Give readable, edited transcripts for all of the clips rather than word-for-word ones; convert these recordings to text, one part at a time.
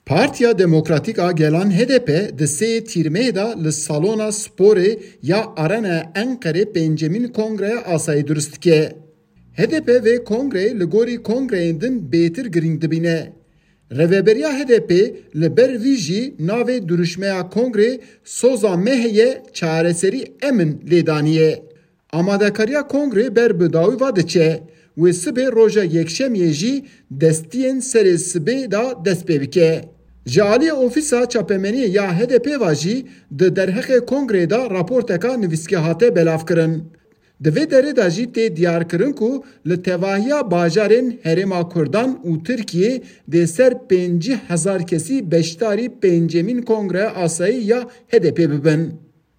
Partiya Demokratik a gelan HDP di sê tîrmeyê da li salona sporê ya Arena Enqerê pêncemîn kongreya asayî durist dike. HDP vê kongreyê li gorî kongreyên din bêtir giring dibîne. Reveberiya HDP li ber vî jî navê duruşmeya kongrê Soza Mehê çareserî emin lêdaniye. Amadekariya kongrê ber bi dawî va diçe. Wê sibê roja yekşemiyê jî destiyên serê sibê da dest pê bike. Ji aliyê ofîsa çapemeniyê ya HDP va jî di derhexê kongrê da raporteka nivîskê hate belavkirin. Di vê derê da jî tê diyarkirin ku li tevahiya bajarên Herêma Kurdan û Tirkiyê dê ser 50,000 kesî beşdarî pêncemîn kongreya asayî ya HDP bibin.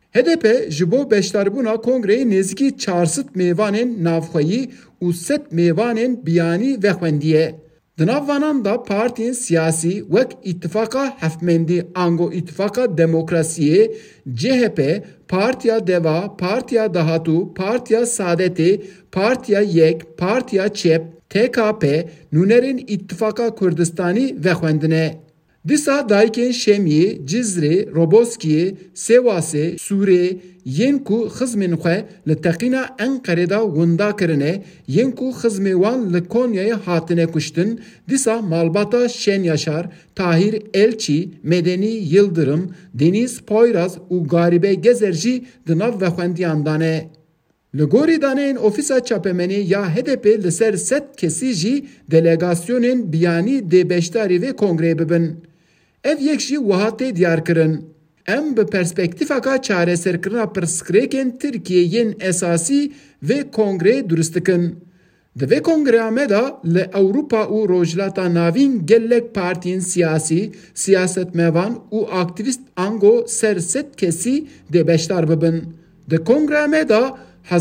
HDP ji bo beşdarbûna kongreyê nêzîkî 400 mêvanên navxweyî û 100 mêvanên biyanî vexwendiye. Di nav vanan da partiyên siyasî wek İttifaka Hevmendî ango İttifaka Demokrasiyê, CHP, Partiya Deva, Partiya Dahatû, Partiya Saadetê, Partiya Yek, Partiya Çep, TKP, nûnerên İttifaka Kurdistanî vexwendine. Dîsa dayikên Şemiyê, Cizrê, Roboskiyê, Sêwasê, Sûrê yên ku xizmên xwe li teqîna Enqerê da winda kirine, yên ku xizmê wan li Konyayê hatine kuştin, dîsa malbata Şen Yaşar, Tahir Elçî, Medeni Yıldırım, Deniz Poyraz û Garibe Gezer jî di nav vexwendiyan dane. Li gorî daneyên ofîsa çapemenê ya HDP li ser 100 kesî jî delegasyonên biyanî dê beşdarî vê kongreyê bibin. Ev yek jî wiha tê diyarkirin. Em bi perspektîfeka çareserkirina pirsgirêkên Tirkiyeyên esasî vê kongreyê durist dikin. Di vê kongreya me da li Ewropa û rojhilata navîn gelek partiyên siyasî, siyasetmevan û aktivîst ango ser 100 kesî dê beşdar bibin. Di kongreya me da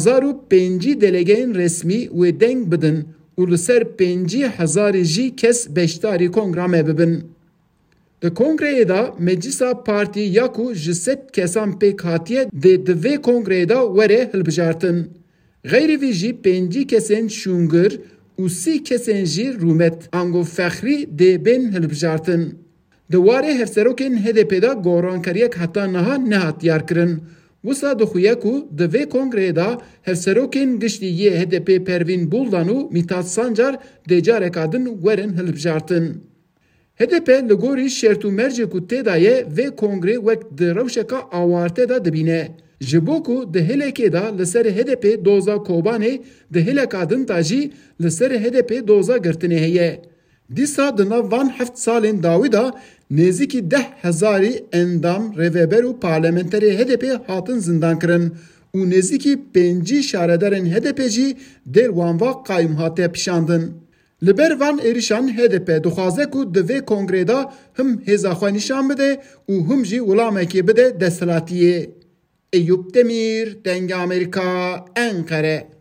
1005 delegeyên resmî wê deng bidin û li ser 50,000 jî kes beşdarî kongreya me bibin. Di kongreyê da meclisa partî ya ku ji 100 kesan pêk hatiye dê di vê kongreyê da were hilbijartin. Xêrî vî jî 5 kesên şûngir û 30 kesên jî rûmet ango fexrî dê bên hilbijartin. Di warê hevserokên HDP da gorankeriyek heta niha nehat diyarkirin. Wisa dixuye ku di vê kongreyê da hevserokên giştî yê HDP Pervîn Buldan û Mithat Sancar dê careka din werin hilbijartin. HDP li gorî şert û mercê ku tê da ye vê kongrê wek di rewşeka awarte da dibîne. Ji bo ku di hilekê da li ser HDP doza Kobanê, di hileka din da jî li ser HDP doza girtinê heye. Dîsa di nav van heft salên dawî da nêzîkî 10,000 endam, rêveber û parlamenterê HDP hatin zindankirin û nêzîkî 5 şaredarên HDP jî dêr wan va qayîm hate pişandin. Li ber van êrişan HDP dixwaze ku di vê kongrê da him hêza xwe nîşan bide û him jî wilamekê bide desthilatiyê. Eyüp Demir, Denge Amerika, Enqere.